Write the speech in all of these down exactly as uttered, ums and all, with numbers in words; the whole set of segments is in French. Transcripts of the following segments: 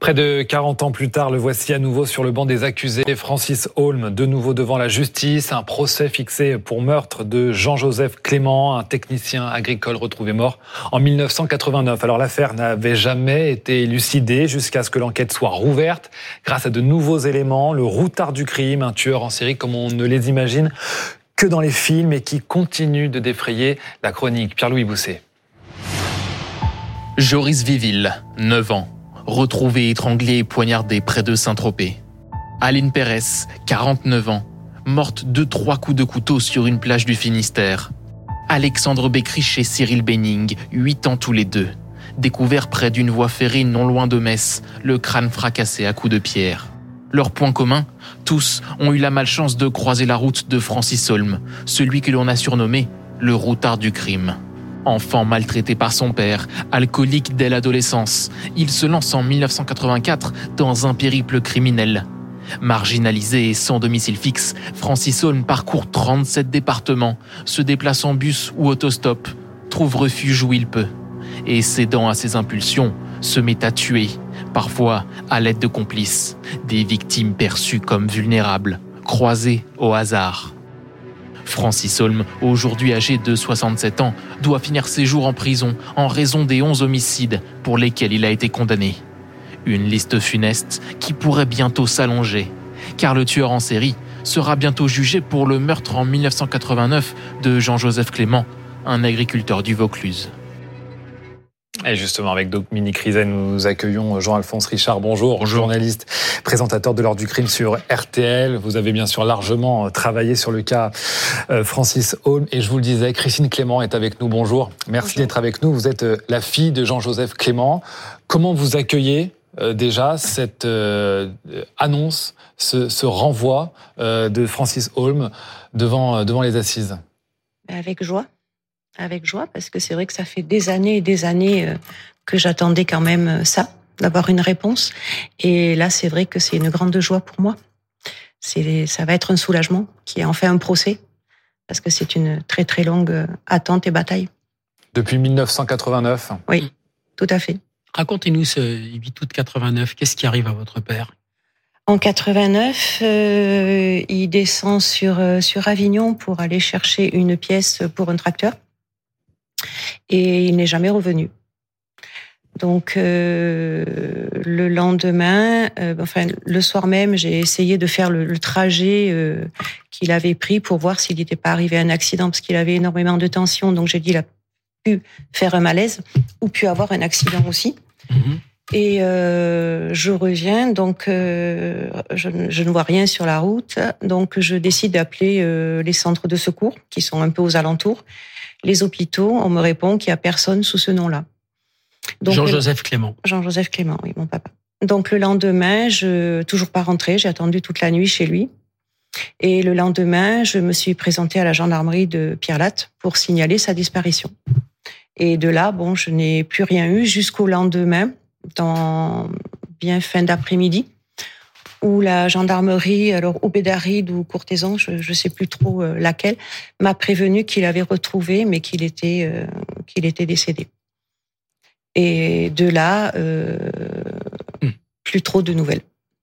Près de quarante ans plus tard, le voici à nouveau sur le banc des accusés. Francis Holm, de nouveau devant la justice. Un procès fixé pour meurtre de Jean-Joseph Clément, un technicien agricole retrouvé mort en mille neuf cent quatre-vingt-neuf. Alors l'affaire n'avait jamais été élucidée jusqu'à ce que l'enquête soit rouverte. Grâce à de nouveaux éléments, le routard du crime, un tueur en série comme on ne les imagine que dans les films et qui continue de défrayer la chronique. Pierre-Louis Bousset. Joris Viville, neuf ans. Retrouvé étranglé et poignardé près de Saint-Tropez. Aline Pérez, quarante-neuf ans, morte de trois coups de couteau sur une plage du Finistère. Alexandre Beckrich et Cyril Benning, huit ans tous les deux, découverts près d'une voie ferrée non loin de Metz, le crâne fracassé à coups de pierre. Leur point commun, tous ont eu la malchance de croiser la route de Francis Holm, celui que l'on a surnommé le routard du crime. Enfant maltraité par son père, alcoolique dès l'adolescence, il se lance en mille neuf cent quatre-vingt-quatre dans un périple criminel. Marginalisé et sans domicile fixe, Francis Holm parcourt trente-sept départements, se déplace en bus ou autostop, trouve refuge où il peut. Et cédant à ses impulsions, se met à tuer, parfois à l'aide de complices, des victimes perçues comme vulnérables, croisées au hasard. Francis Holm, aujourd'hui âgé de soixante-sept ans, doit finir ses jours en prison en raison des onze homicides pour lesquels il a été condamné. Une liste funeste qui pourrait bientôt s'allonger, car le tueur en série sera bientôt jugé pour le meurtre en mille neuf cent quatre-vingt-neuf de Jean-Joseph Clément, un agriculteur du Vaucluse. Et justement, avec Dominique Rizet, nous accueillons Jean-Alphonse Richard. Bonjour, Bonjour, journaliste, présentateur de l'heure du crime sur R T L. Vous avez bien sûr largement travaillé sur le cas Francis Holm. Et je vous le disais, Christine Clément est avec nous. Bonjour, merci Bonjour. d'être avec nous. Vous êtes la fille de Jean-Joseph Clément. Comment vous accueillez euh, déjà cette euh, annonce, ce, ce renvoi euh, de Francis Holm devant, devant les assises ? Avec joie. Avec joie, parce que c'est vrai que ça fait des années et des années que j'attendais quand même ça, d'avoir une réponse. Et là, c'est vrai que c'est une grande joie pour moi. C'est, ça va être un soulagement qu'il y ait enfin un procès, parce que c'est une très très longue attente et bataille. Depuis mille neuf cent quatre-vingt-neuf ? Oui, tout à fait. Racontez-nous ce huit août quatre-vingt-neuf, qu'est-ce qui arrive à votre père ? En quatre-vingt-neuf, euh, il descend sur, sur Avignon pour aller chercher une pièce pour un tracteur. Et il n'est jamais revenu. Donc euh, le lendemain, euh, enfin le soir même, j'ai essayé de faire le, le trajet euh, qu'il avait pris pour voir s'il n'était pas arrivé à un accident, parce qu'il avait énormément de tension. Donc j'ai dit il a pu faire un malaise ou pu avoir un accident aussi. Mmh. Et euh, je reviens, donc euh, je, je ne vois rien sur la route. Donc je décide d'appeler euh, les centres de secours qui sont un peu aux alentours. Les hôpitaux, on me répond qu'il n'y a personne sous ce nom-là. Donc, Jean-Joseph Clément. Jean-Joseph Clément, oui, mon papa. Donc le lendemain, je toujours pas rentrée, j'ai attendu toute la nuit chez lui. Et le lendemain, je me suis présentée à la gendarmerie de Pierre-Latte pour signaler sa disparition. Et de là, bon, je n'ai plus rien eu jusqu'au lendemain, dans bien fin d'après-midi, où la gendarmerie, alors ou Bédaride ou Courthézon, je ne sais plus trop euh, laquelle, m'a prévenu qu'il avait retrouvé, mais qu'il était, euh, qu'il était décédé. Et de là, euh, mmh. plus trop de nouvelles.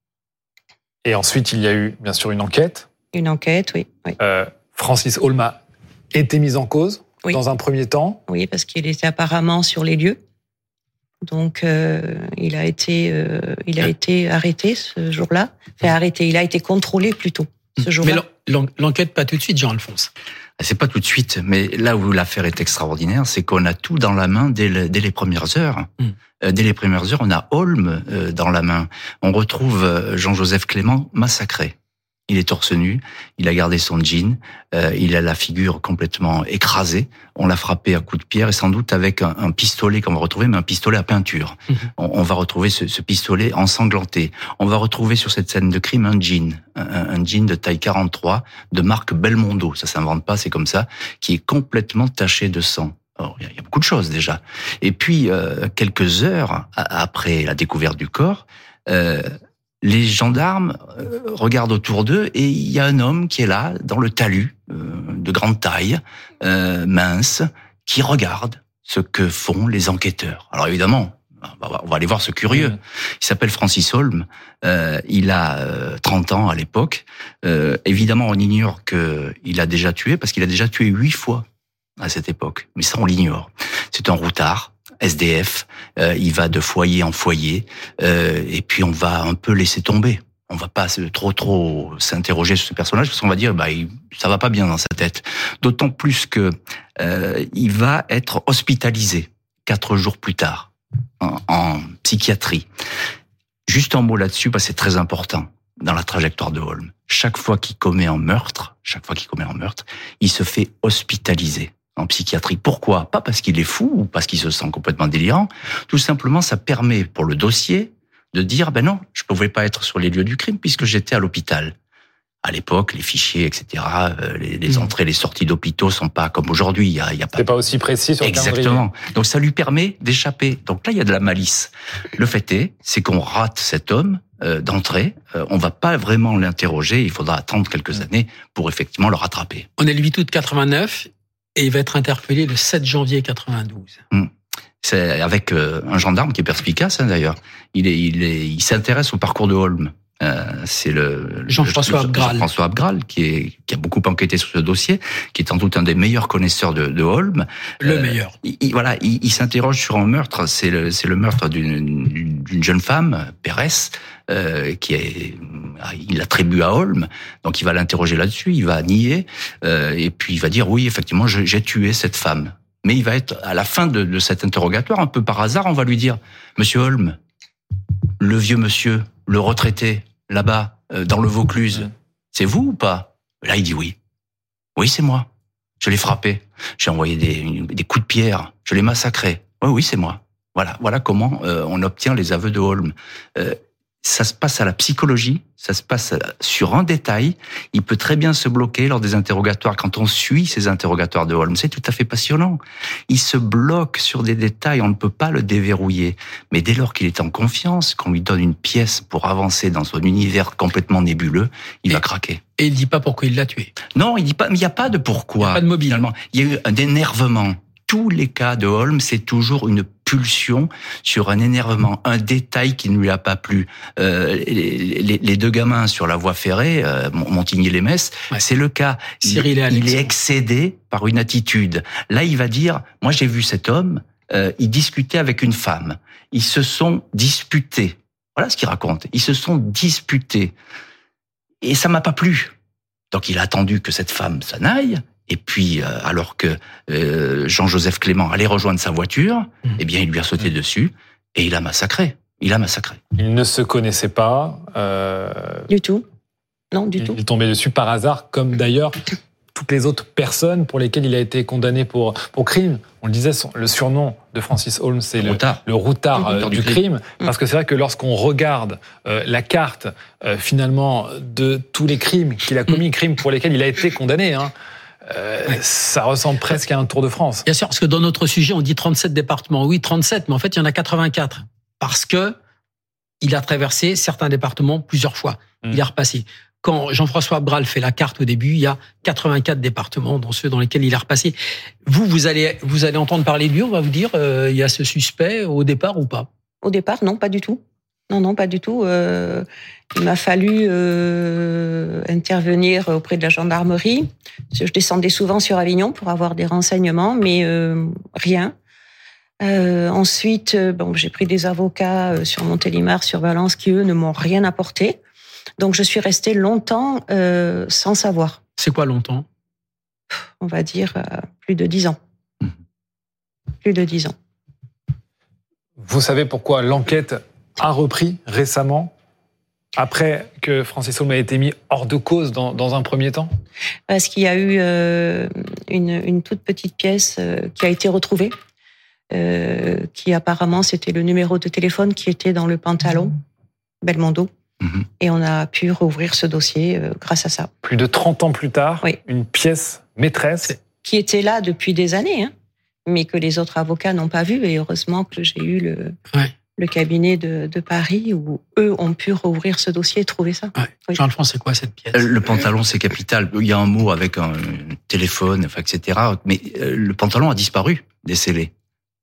Et ensuite, il y a eu, bien sûr, une enquête. Une enquête, oui. oui. Euh, Francis Holm a été mis en cause, oui. dans un premier temps. Oui, parce qu'il était apparemment sur les lieux. Donc, euh, il a été, euh, il a été arrêté ce jour-là. Enfin, arrêté. Il a été contrôlé plutôt ce jour-là. Mais l'enquête pas tout de suite, Jean-Alphonse. C'est pas tout de suite, mais là où l'affaire est extraordinaire, c'est qu'on a tout dans la main dès, le, dès les premières heures. Mm. Euh, dès les premières heures, on a Holm euh, dans la main. On retrouve Jean-Joseph Clément massacré. Il est torse nu, il a gardé son jean, euh, il a la figure complètement écrasée. On l'a frappé à coups de pierre et sans doute avec un, un pistolet qu'on va retrouver, mais un pistolet à peinture. Mmh. On, on va retrouver ce, ce pistolet ensanglanté. On va retrouver sur cette scène de crime un jean, un, un jean de taille quarante-trois de marque Belmondo. Ça s'invente pas, c'est comme ça, qui est complètement taché de sang. Alors, il y, y a beaucoup de choses déjà. Et puis euh, quelques heures après la découverte du corps. Euh, Les gendarmes euh, regardent autour d'eux et il y a un homme qui est là, dans le talus, euh, de grande taille, euh, mince, qui regarde ce que font les enquêteurs. Alors évidemment, On va aller voir ce curieux. Mmh. Il s'appelle Francis Holm. Euh, il a euh, trente ans à l'époque. Euh, évidemment, on ignore qu'il a déjà tué, parce qu'il a déjà tué huit fois à cette époque. Mais ça, on l'ignore. C'est un routard, S D F. Euh, il va de foyer en foyer. Euh, et puis, on va un peu laisser tomber. On va pas trop trop s'interroger sur ce personnage, parce qu'on va dire bah il, ça va pas bien dans sa tête. D'autant plus que euh, il va être hospitalisé quatre jours plus tard en, en psychiatrie. Juste un mot là-dessus, parce que c'est très important dans la trajectoire de Holm. Chaque fois qu'il commet un meurtre, chaque fois qu'il commet un meurtre, il se fait hospitaliser en psychiatrie. Pourquoi ? Pas parce qu'il est fou ou parce qu'il se sent complètement délirant. Tout simplement, ça permet pour le dossier de dire, ben non, je pouvais pas être sur les lieux du crime puisque j'étais à l'hôpital. À l'époque, les fichiers, et cetera, les, les entrées, les sorties d'hôpitaux sont pas comme aujourd'hui. Il y a, il y a pas. C'est pas aussi précis sur le calendrier. Exactement. Donc ça lui permet d'échapper. Donc là, il y a de la malice. Le fait est, c'est qu'on rate cet homme euh, d'entrée. Euh, on va pas vraiment l'interroger. Il faudra attendre quelques années pour effectivement le rattraper. On est le huit août quatre-vingt-neuf et il va être interpellé le sept janvier quatre-vingt-douze. Hum. C'est avec euh, un gendarme qui est perspicace, hein, d'ailleurs. Il est, il est, il s'intéresse au parcours de Holm. Euh, c'est le Jean-François Abgral. Jean-François Abgral qui est qui a beaucoup enquêté sur ce dossier, qui est en doute un des meilleurs connaisseurs de, de Holm. Le euh, meilleur. Il, il, voilà, il, il s'interroge sur un meurtre. C'est le, c'est le meurtre d'une, d'une jeune femme, Pérez, euh, qui est, il l'attribue à Holm. Donc il va l'interroger là-dessus. Il va nier euh, et puis il va dire oui, effectivement, je, j'ai tué cette femme. Mais il va être, à la fin de, de cet interrogatoire, un peu par hasard, on va lui dire « Monsieur Holm, le vieux monsieur, le retraité, là-bas, euh, dans le Vaucluse, c'est vous ou pas ?» Là, il dit « Oui. Oui, c'est moi. Je l'ai frappé. J'ai envoyé des, des coups de pierre. Je l'ai massacré. Oui, oui, c'est moi. » Voilà, voilà comment euh, on obtient les aveux de Holm. Euh, ça se passe à la psychologie, ça se passe sur un détail. Il peut très bien se bloquer lors des interrogatoires. Quand on suit ces interrogatoires de Holm, c'est tout à fait passionnant. Il se bloque sur des détails, on ne peut pas le déverrouiller. Mais dès lors qu'il est en confiance, qu'on lui donne une pièce pour avancer dans son univers complètement nébuleux, il et, va craquer. Et il dit pas pourquoi il l'a tué. Non, il dit pas, mais il n'y a pas de pourquoi. Il n'y a pas de mobile. Finalement. Il y a eu un énervement. Tous les cas de Holm, c'est toujours une pulsion sur un énervement, un détail qui ne lui a pas plu. Euh, les, les, les deux gamins sur la voie ferrée, euh, Montigny-les-Metz, ouais. C'est le cas. Cyril et il, il est excédé par une attitude. Là, il va dire, moi j'ai vu cet homme, euh, il discutait avec une femme. Ils se sont disputés. Voilà ce qu'il raconte. Ils se sont disputés. Et ça m'a pas plu. Donc il a attendu que cette femme s'en aille. Et puis, euh, alors que euh, Jean-Joseph Clément allait rejoindre sa voiture, mmh. eh bien, il lui a sauté mmh. dessus et il a massacré. Il a massacré. Il ne se connaissait pas. Euh... Du tout. Non, du il, tout. Il est tombé dessus par hasard, comme d'ailleurs toutes les autres personnes pour lesquelles il a été condamné pour, pour crime. On le disait, son, le surnom de Francis Holm, c'est le, le routard, le routard euh, du, du crime. crime. Mmh. Parce que c'est vrai que lorsqu'on regarde euh, la carte, euh, finalement, de tous les crimes qu'il a commis, mmh. crimes pour lesquels il a été condamné, hein, Euh, ouais. Ça ressemble presque à un Tour de France. Bien sûr, parce que dans notre sujet, on dit trente-sept départements. Oui, trente-sept, mais en fait, il y en a quatre-vingt-quatre. Parce que il a traversé certains départements plusieurs fois. Mmh. Il est repassé. Quand Jean-François Abgral fait la carte au début, il y a quatre-vingt-quatre départements dans ceux dans lesquels il est repassé. Vous, vous allez, vous allez entendre parler de lui, on va vous dire, euh, il y a ce suspect au départ ou pas ? Au départ, non, pas du tout. Non, non, pas du tout. Euh, il m'a fallu euh, intervenir auprès de la gendarmerie. Je descendais souvent sur Avignon pour avoir des renseignements, mais euh, rien. Euh, ensuite, bon, j'ai pris des avocats sur Montélimar, sur Valence, qui, eux, ne m'ont rien apporté. Donc, je suis restée longtemps euh, sans savoir. C'est quoi longtemps ? On va dire euh, plus de dix ans. Mmh. Plus de dix ans. Vous savez pourquoi l'enquête a repris récemment, après que Francis Holm a été mis hors de cause dans, dans un premier temps ? Parce qu'il y a eu euh, une, une toute petite pièce euh, qui a été retrouvée, euh, qui apparemment c'était le numéro de téléphone qui était dans le pantalon, Belmondo. Mmh. Et on a pu rouvrir ce dossier euh, grâce à ça. Plus de trente ans plus tard, oui. Une pièce maîtresse. Qui était là depuis des années, hein, mais que les autres avocats n'ont pas vu. Et heureusement que j'ai eu le... Ouais. le cabinet de, de Paris, où eux ont pu rouvrir ce dossier et trouver ça. Ouais. Oui. Jean-Alphonse, c'est quoi cette pièce ? Le pantalon, c'est capital. Il y a un mot avec un téléphone, enfin, et cetera. Mais le pantalon a disparu des scellés.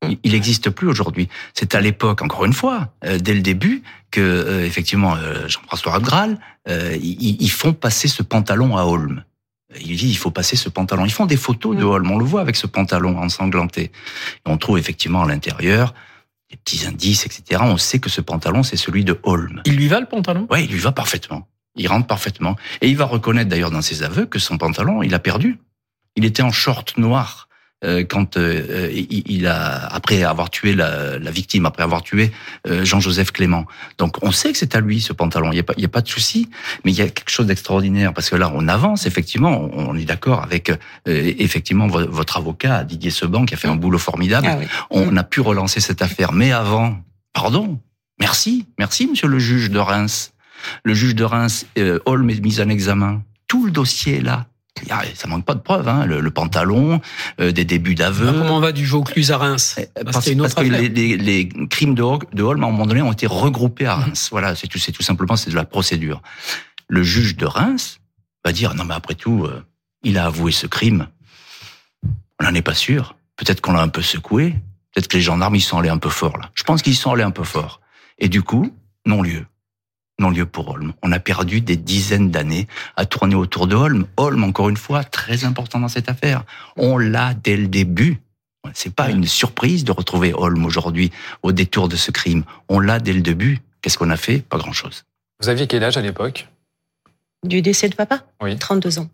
Il n'existe plus aujourd'hui. C'est à l'époque, encore une fois, euh, dès le début, que euh, effectivement euh, Jean-François Abgral, euh, ils, ils font passer ce pantalon à Holm. Il dit il faut passer ce pantalon. Ils font des photos de Holm, on le voit avec ce pantalon ensanglanté. Et on trouve effectivement à l'intérieur des petits indices, et cetera. On sait que ce pantalon, c'est celui de Holm. Il lui va le pantalon ? Oui, il lui va parfaitement. Il rentre parfaitement. Et il va reconnaître d'ailleurs dans ses aveux que son pantalon, il a perdu. Il était en short noir euh, quand euh, il, il a après avoir tué la, la victime, après avoir tué euh, Jean-Joseph Clément. Donc on sait que c'est à lui ce pantalon. Il y a pas, il y a pas de souci. Mais il y a quelque chose d'extraordinaire parce que là on avance effectivement. On est d'accord avec euh, effectivement votre avocat Didier Seban qui a fait un boulot formidable. Ah oui. On a pu relancer cette affaire. Mais avant, pardon, merci, merci Monsieur le juge de Reims. Le juge de Reims, euh, Holm est mis en examen. Tout le dossier est là. Ça manque pas de preuves, hein. le, le pantalon, euh, des débuts d'aveu. Alors comment on va du Vaucluse à Reims ? Parce, parce, parce que les, les, les crimes de, de Holm, à un moment donné, ont été regroupés à Reims. Mmh. Voilà, c'est tout, c'est tout simplement, c'est de la procédure. Le juge de Reims va dire, non mais après tout, euh, il a avoué ce crime. On n'en est pas sûr. Peut-être qu'on l'a un peu secoué. Peut-être que les gendarmes, ils sont allés un peu fort, là. Je pense qu'ils sont allés un peu fort. Et du coup, non-lieu. Non-lieu pour Holm. On a perdu des dizaines d'années à tourner autour de Holm. Holm, encore une fois, très important dans cette affaire. On l'a dès le début. C'est pas une surprise de retrouver Holm aujourd'hui au détour de ce crime. On l'a dès le début. Qu'est-ce qu'on a fait ? Pas grand-chose. Vous aviez quel âge à l'époque ? Du décès de papa ? Oui. trente-deux ans.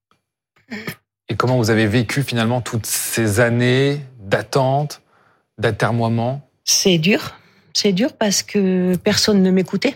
Et comment vous avez vécu finalement toutes ces années d'attente, d'atermoiement ? C'est dur. C'est dur parce que personne ne m'écoutait.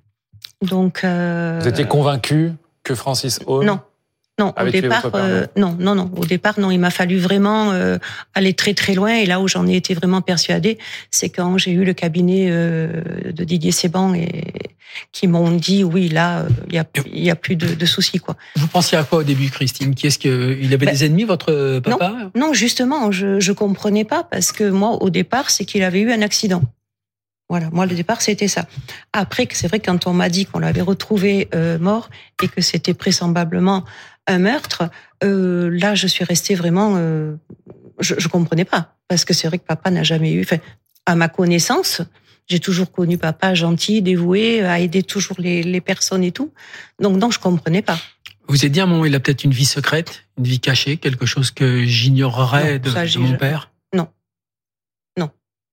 Donc, euh... vous étiez convaincu que Francis Holm Non, non. Au départ, euh, non, non, non. Au départ, non. Il m'a fallu vraiment euh, aller très très loin. Et là où j'en ai été vraiment persuadée, c'est quand j'ai eu le cabinet euh, de Didier Seban et qui m'ont dit oui, là, il y a, il y a plus de, de soucis, quoi. Vous pensiez à quoi au début, Christine ? Qui est-ce que il avait ben, des ennemis, votre papa ? Non, non, justement, je je comprenais pas parce que moi, au départ, c'est qu'il avait eu un accident. Voilà, moi, le départ, c'était ça. Après, c'est vrai que quand on m'a dit qu'on l'avait retrouvé euh, mort et que c'était vraisemblablement un meurtre, euh, là, je suis restée vraiment... Euh, je, je comprenais pas. Parce que c'est vrai que papa n'a jamais eu... Enfin, à ma connaissance, j'ai toujours connu papa gentil, dévoué, à aider toujours les, les personnes et tout. Donc, non, je comprenais pas. Vous vous êtes dit, à un moment, il a peut-être une vie secrète, une vie cachée, quelque chose que j'ignorerais de, ça, de mon père ? Non. Non.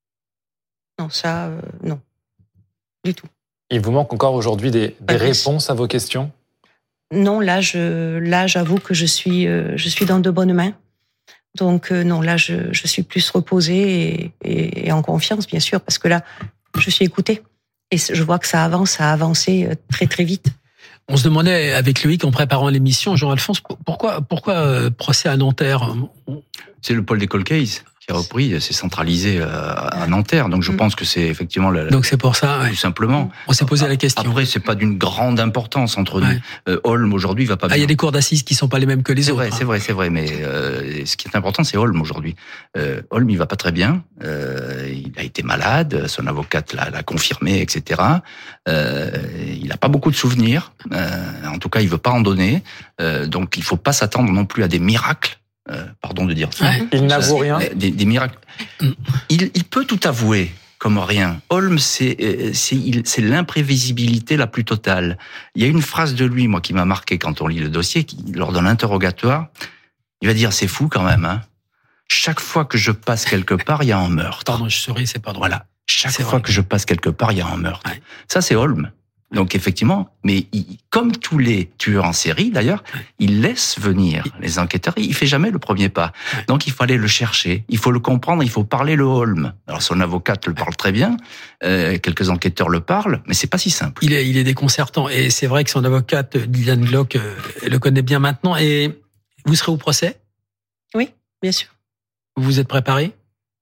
Non, ça, euh, non. Du tout. Il vous manque encore aujourd'hui des, des réponses à vos questions ? Non, là, je, là, j'avoue que je suis, euh, je suis dans de bonnes mains. Donc, euh, non, là, je, je suis plus reposée et, et, et en confiance, bien sûr, parce que là, je suis écoutée. Et je vois que ça avance, ça a avancé très, très vite. On se demandait avec Loïc, en préparant l'émission, Jean-Alphonse, pourquoi, pourquoi euh, procès à Nanterre ? C'est le Paul des Cold Case qui a repris, c'est centralisé à Nanterre. Donc je pense que c'est effectivement la, donc c'est pour ça, tout ouais. simplement. On s'est posé la question. Après, c'est pas d'une grande importance entre nous. Ouais. Euh, Holm aujourd'hui va pas bien. Ah, il y a des cours d'assises qui sont pas les mêmes que les c'est autres. Vrai, hein. C'est vrai, c'est vrai. Mais euh, ce qui est important, c'est Holm aujourd'hui. Euh, Holm, il va pas très bien. Euh, il a été malade. Son avocate l'a, l'a confirmé, et cetera. Euh, il a pas beaucoup de souvenirs. Euh, en tout cas, il veut pas en donner. Euh, donc, il faut pas s'attendre non plus à des miracles. Euh, pardon de dire ça. Ouais. Il n'avoue rien. Des, des miracles. Il, il peut tout avouer comme rien. Holm, c'est, c'est, c'est l'imprévisibilité la plus totale. Il y a une phrase de lui, moi, qui m'a marqué quand on lit le dossier, qui, lors d'un interrogatoire, il va dire, c'est fou quand même, hein. Chaque fois que je passe quelque part, il y a un meurtre. Pardon, je souris, c'est pas drôle. Voilà. Chaque c'est fois vrai. que je passe quelque part, il y a un meurtre. Ouais. Ça, c'est Holm. Donc effectivement, mais il, comme tous les tueurs en série d'ailleurs, il laisse venir les enquêteurs. Il fait jamais le premier pas. Donc il faut aller le chercher, il faut le comprendre, il faut parler le Holm. Alors son avocate le parle très bien, euh, quelques enquêteurs le parlent, mais c'est pas si simple. Il est, il est déconcertant et c'est vrai que son avocate Liliane Glock euh, le connaît bien maintenant. Et vous serez au procès ? Oui, bien sûr. Vous vous êtes préparé ?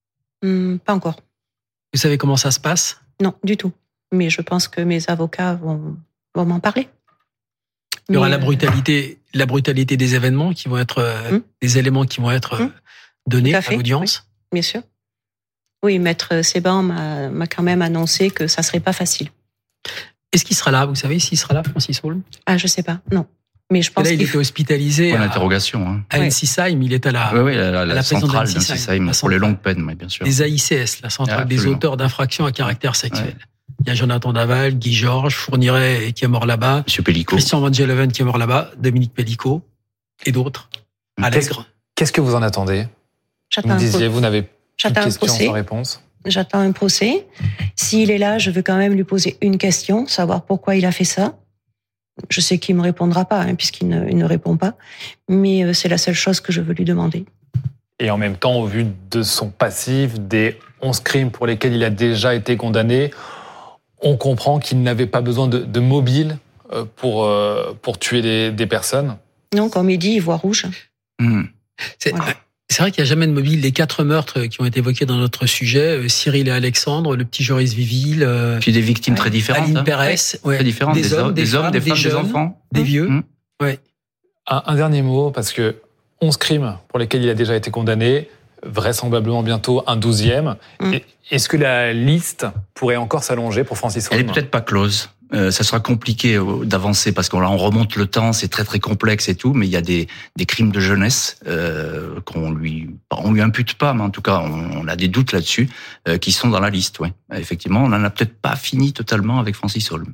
Hum, Pas encore. Vous savez comment ça se passe ? Non, du tout. Mais je pense que mes avocats vont, vont m'en parler. Il y aura Mais, la brutalité, la brutalité des événements qui vont être, euh, hum, des éléments qui vont être hum, donnés à, à l'audience. Oui, bien sûr. Oui, Maître Seban m'a, m'a quand même annoncé que ça serait pas facile. Est-ce qu'il sera là ? Vous savez s'il sera là, Francis Holm ? Ah, je sais pas. Non. Mais je pense là, il qu'il était hospitalisé Point à, d'interrogation. Hein. à N C S I M. Il est à la, oui, oui, la, la, à la, la centrale d'N C S I M pour centrale. les longues peines, oui, bien sûr. Les A I C S, la centrale Ah, des auteurs d'infractions à caractère sexuel. Ouais. Il y a Jonathan Daval, Guy Georges, Fourniret qui est mort là-bas. Monsieur Pellico. Christian Van Geleven qui est mort là-bas. Dominique Pellico et d'autres. Qu'est-ce, qu'est-ce que vous en attendez? J'attends vous me disiez, vous n'avez plus de questions sans réponse. J'attends un procès. S'il est là, je veux quand même lui poser une question, savoir pourquoi il a fait ça. Je sais qu'il me répondra pas, hein, puisqu'il ne, il ne répond pas. Mais euh, c'est la seule chose que je veux lui demander. Et en même temps, au vu de son passif, des onze crimes pour lesquels il a déjà été condamné, on comprend qu'il n'avait pas besoin de, de mobile pour, euh, pour tuer des, des personnes. Non, comme il dit, il voit rouge. Mmh. C'est, voilà. C'est vrai qu'il n'y a jamais de mobile. Les quatre meurtres qui ont été évoqués dans notre sujet, Cyril et Alexandre, le petit Joris Viville... Euh, Puis des victimes ouais. très différentes. Aline hein. Pérez. Ouais. Très différentes. Des, des hommes, des, femmes, des, femmes, des, jeunes, des enfants. Des vieux. Mmh. Ouais. Un, un dernier mot, parce que onze crimes pour lesquels il a déjà été condamné, vraisemblablement bientôt un douzième. Mmh. Est-ce que la liste pourrait encore s'allonger pour Francis Holm? Elle n'est peut-être pas close. Euh, ça sera compliqué d'avancer parce qu'on là on remonte le temps, c'est très très complexe et tout, mais il y a des des crimes de jeunesse euh, qu'on lui on lui impute pas, mais en tout cas on, on a des doutes là-dessus euh, qui sont dans la liste. Ouais, effectivement, on n'en a peut-être pas fini totalement avec Francis Holm.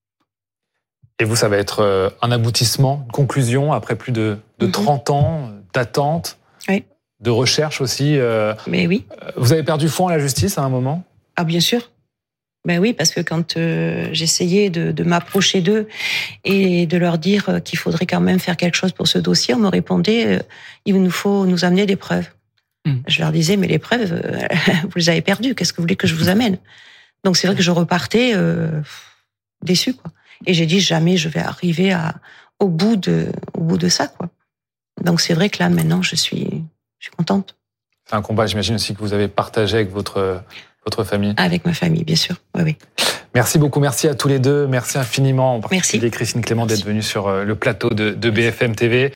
Et vous, ça va être un aboutissement, une conclusion après plus de de mm-hmm. trente ans d'attente, oui. de recherche aussi. Euh, mais oui. Vous avez perdu foi en la justice à un moment? Ah bien sûr. Ben oui, parce que quand euh, j'essayais de, de m'approcher d'eux et de leur dire qu'il faudrait quand même faire quelque chose pour ce dossier, on me répondait euh, il nous faut nous amener des preuves. Mmh. Je leur disais mais les preuves, euh, vous les avez perdues. Qu'est-ce que vous voulez que je vous amène? Donc c'est vrai que je repartais euh, déçue, quoi. Et j'ai dit jamais je vais arriver à au bout de au bout de ça, quoi. Donc c'est vrai que là maintenant je suis je suis contente. C'est un combat, j'imagine aussi que vous avez partagé avec votre Votre famille? Avec ma famille, bien sûr. Oui, oui. Merci beaucoup, merci à tous les deux. Merci infiniment, en particulier merci. Christine Clément, d'être venue sur le plateau de, de B F M T V.